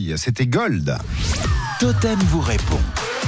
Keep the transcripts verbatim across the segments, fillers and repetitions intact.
Soleil. C'était Gold. Totem vous répond.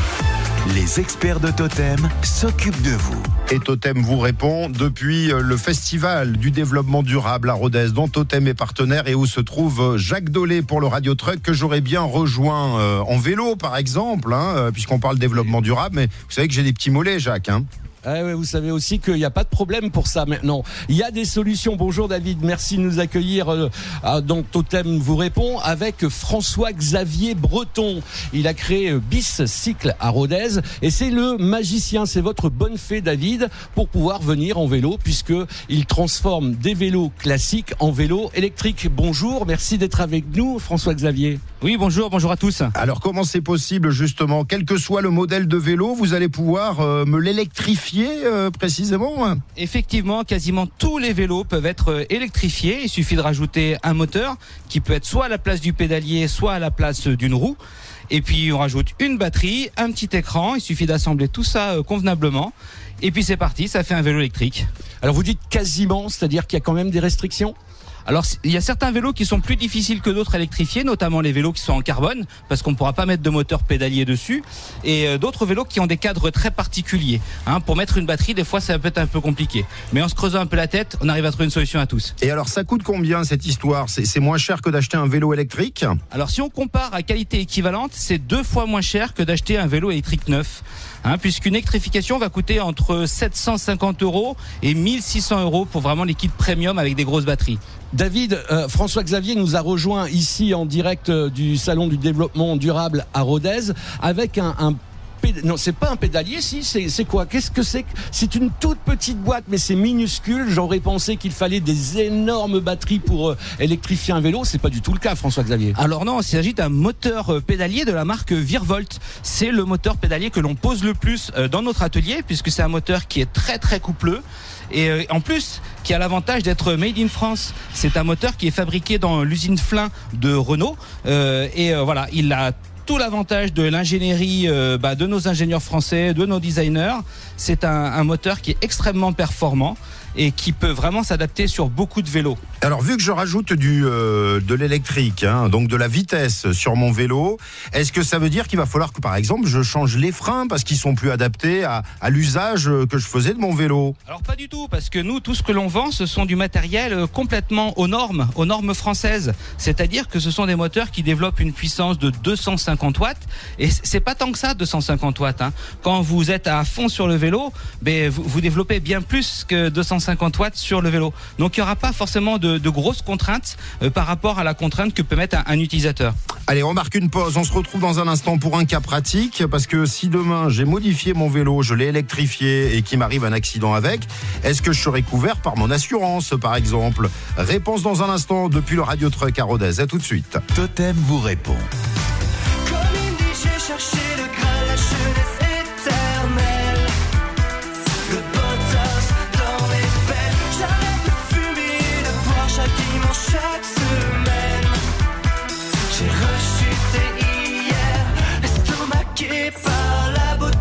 Les experts de Totem s'occupent de vous. Et Totem vous répond depuis le Festival du développement durable à Rodez, dont Totem est partenaire et où se trouve Jacques Dolé pour le Radio Truck, que j'aurais bien rejoint euh, en vélo par exemple, hein, puisqu'on parle développement durable. Mais vous savez que j'ai des petits mollets, Jacques. Hein. Ah ouais, vous savez aussi qu'il n'y a pas de problème pour ça maintenant. Il y a des solutions. Bonjour David, merci de nous accueillir. Euh, donc Totem vous répond avec François-Xavier Breton. Il a créé Bis Cycle à Rodez et c'est le magicien, c'est votre bonne fée David pour pouvoir venir en vélo puisque il transforme des vélos classiques en vélos électriques. Bonjour, merci d'être avec nous François-Xavier. Oui, bonjour, bonjour à tous. Alors comment c'est possible justement, quel que soit le modèle de vélo, vous allez pouvoir euh, me l'électrifier Euh, précisément? Effectivement, quasiment tous les vélos peuvent être électrifiés. Il suffit de rajouter un moteur qui peut être soit à la place du pédalier, soit à la place d'une roue. Et puis on rajoute une batterie, un petit écran. Il suffit d'assembler tout ça convenablement. Et puis c'est parti, ça fait un vélo électrique. Alors vous dites quasiment, c'est-à-dire qu'il y a quand même des restrictions ? Alors, il y a certains vélos qui sont plus difficiles que d'autres à électrifier, notamment les vélos qui sont en carbone, parce qu'on ne pourra pas mettre de moteur pédalier dessus, et euh, d'autres vélos qui ont des cadres très particuliers. Hein, pour mettre une batterie, des fois, ça peut être un peu compliqué. Mais en se creusant un peu la tête, on arrive à trouver une solution à tous. Et alors, ça coûte combien cette histoire ? c'est, c'est moins cher que d'acheter un vélo électrique ? Alors, si on compare à qualité équivalente, c'est deux fois moins cher que d'acheter un vélo électrique neuf. Hein, puisqu'une électrification va coûter entre sept cent cinquante euros et mille six cents euros pour vraiment les kits premium avec des grosses batteries. David, euh, François-Xavier nous a rejoint ici en direct euh, du Salon du développement durable à Rodez avec un, un péd... non, c'est pas un pédalier, si, c'est, c'est quoi ? Qu'est-ce que c'est ? C'est une toute petite boîte, mais c'est minuscule. J'aurais pensé qu'il fallait des énormes batteries pour euh, électrifier un vélo. C'est pas du tout le cas, François-Xavier. Alors non, il s'agit d'un moteur pédalier de la marque Virvolt. C'est le moteur pédalier que l'on pose le plus euh, dans notre atelier, puisque c'est un moteur qui est très très coupleux. Et euh, en plus, qui a l'avantage d'être made in France. C'est un moteur qui est fabriqué dans l'usine Flin de Renault. Euh, et euh, voilà, il a tout l'avantage de l'ingénierie euh, bah, de nos ingénieurs français, de nos designers. C'est un, un moteur qui est extrêmement performant et qui peut vraiment s'adapter sur beaucoup de vélos. Alors vu que je rajoute du, euh, de l'électrique, hein, donc de la vitesse sur mon vélo, est-ce que ça veut dire qu'il va falloir que par exemple je change les freins parce qu'ils sont plus adaptés à, à l'usage que je faisais de mon vélo ? Alors pas du tout, parce que nous, tout ce que l'on vend, ce sont du matériel complètement aux normes, aux normes françaises. C'est-à-dire que ce sont des moteurs qui développent une puissance de deux cent cinquante watts, et c'est pas tant que ça, deux cent cinquante watts. Hein. Quand vous êtes à fond sur le vélo, ben, vous, vous développez bien plus que deux cent cinquante watts sur le vélo. Donc il n'y aura pas forcément de, de grosses contraintes euh, par rapport à la contrainte que peut mettre un, un utilisateur. Allez, on marque une pause. On se retrouve dans un instant pour un cas pratique, parce que si demain j'ai modifié mon vélo, je l'ai électrifié et qu'il m'arrive un accident avec, est-ce que je serai couvert par mon assurance par exemple ? Réponse dans un instant depuis le Radio Truck à Rodez. À tout de suite. Totem vous répond.